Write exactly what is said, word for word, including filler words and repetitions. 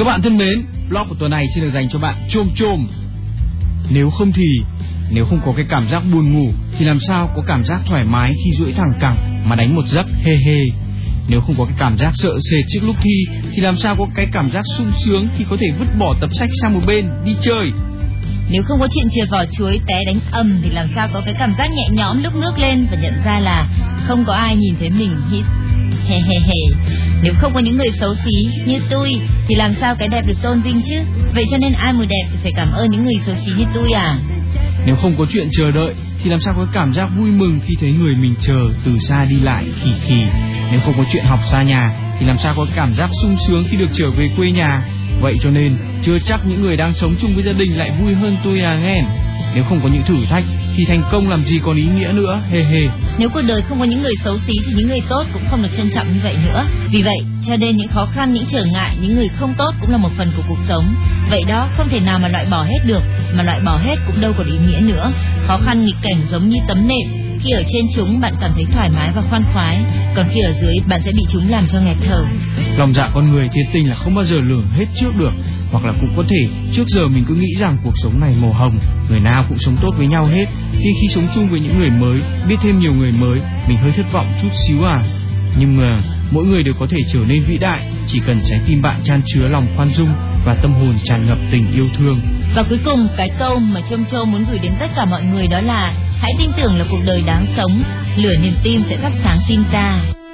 Các bạn thân mến, blog của tuần này xin được dành cho bạn Chôm Chôm. Nếu không thì, nếu không có cái cảm giác buồn ngủ thì làm sao có cảm giác thoải mái khi duỗi thẳng cẳng mà đánh một giấc hê hê. Nếu không có cái cảm giác sợ sệt trước lúc thi thì làm sao có cái cảm giác sung sướng khi có thể vứt bỏ tập sách sang một bên đi chơi. Nếu không có chuyện trượt vỏ chuối té đánh ầm thì làm sao có cái cảm giác nhẹ nhõm lúc ngước lên và nhận ra là không có ai nhìn thấy mình hít he he he. Nếu không có những người xấu xí như tôi thì làm sao cái đẹp được tôn vinh chứ? Vậy cho nên ai muốn đẹp thì phải cảm ơn những người xấu xí như tôi à? Nếu không có chuyện chờ đợi thì làm sao có cảm giác vui mừng khi thấy người mình chờ từ xa đi lại khì khì. Nếu không có chuyện học xa nhà thì làm sao có cảm giác sung sướng khi được trở về quê nhà. Vậy cho nên chưa chắc những người đang sống chung với gia đình lại vui hơn tôi à nghe. Nếu không có những thử thách thì thành công làm gì còn ý nghĩa nữa, hê hê. Nếu cuộc đời không có những người xấu xí thì những người tốt cũng không được trân trọng như vậy nữa. Vì vậy cho nên những khó khăn, những trở ngại, những người không tốt cũng là một phần của cuộc sống. Vậy đó không thể nào mà loại bỏ hết được, mà loại bỏ hết cũng đâu còn ý nghĩa nữa. Khó khăn nghịch cảnh giống như tấm nệm, khi ở trên chúng bạn cảm thấy thoải mái và khoan khoái, còn khi ở dưới bạn sẽ bị chúng làm cho nghẹt thở. Lòng dạ con người thiên tình là không bao giờ lường hết trước được, hoặc là cũng có thể trước giờ mình cứ nghĩ rằng cuộc sống này màu hồng, người nào cũng sống tốt với nhau hết. Khi khi sống chung với những người mới, biết thêm nhiều người mới, mình hơi thất vọng chút xíu à. Nhưng mà mỗi người đều có thể trở nên vĩ đại, chỉ cần trái tim bạn chan chứa lòng khoan dung và tâm hồn tràn ngập tình yêu thương. Và cuối cùng cái câu mà Chôm Chôm muốn gửi đến tất cả mọi người đó là hãy tin tưởng là cuộc đời đáng sống, lửa niềm tin sẽ thắp sáng tim ta.